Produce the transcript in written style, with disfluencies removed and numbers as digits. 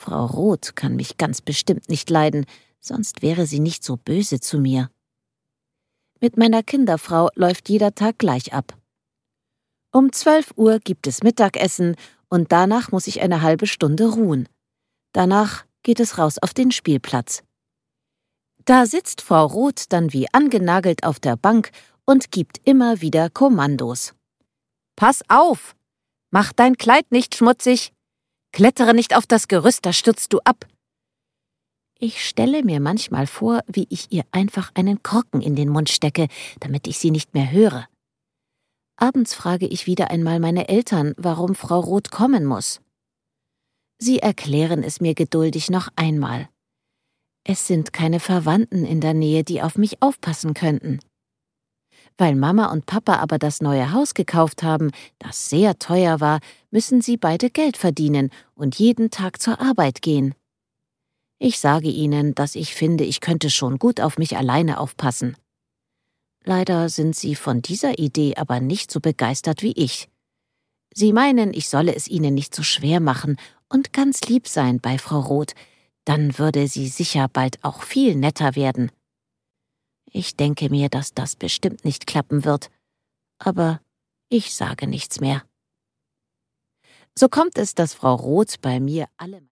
Frau Roth kann mich ganz bestimmt nicht leiden, sonst wäre sie nicht so böse zu mir. Mit meiner Kinderfrau läuft jeder Tag gleich ab. Um 12 Uhr gibt es Mittagessen und danach muss ich eine halbe Stunde ruhen. Danach geht es raus auf den Spielplatz. Da sitzt Frau Roth dann wie angenagelt auf der Bank und gibt immer wieder Kommandos. »Pass auf! Mach dein Kleid nicht schmutzig! Klettere nicht auf das Gerüst, da stürzt du ab!« Ich stelle mir manchmal vor, wie ich ihr einfach einen Korken in den Mund stecke, damit ich sie nicht mehr höre. Abends frage ich wieder einmal meine Eltern, warum Frau Roth kommen muss. Sie erklären es mir geduldig noch einmal. Es sind keine Verwandten in der Nähe, die auf mich aufpassen könnten. Weil Mama und Papa aber das neue Haus gekauft haben, das sehr teuer war, müssen sie beide Geld verdienen und jeden Tag zur Arbeit gehen. Ich sage ihnen, dass ich finde, ich könnte schon gut auf mich alleine aufpassen. Leider sind sie von dieser Idee aber nicht so begeistert wie ich. Sie meinen, ich solle es ihnen nicht so schwer machen und ganz lieb sein bei Frau Roth, dann würde sie sicher bald auch viel netter werden. Ich denke mir, dass das bestimmt nicht klappen wird, aber ich sage nichts mehr. So kommt es, dass Frau Roth bei mir alle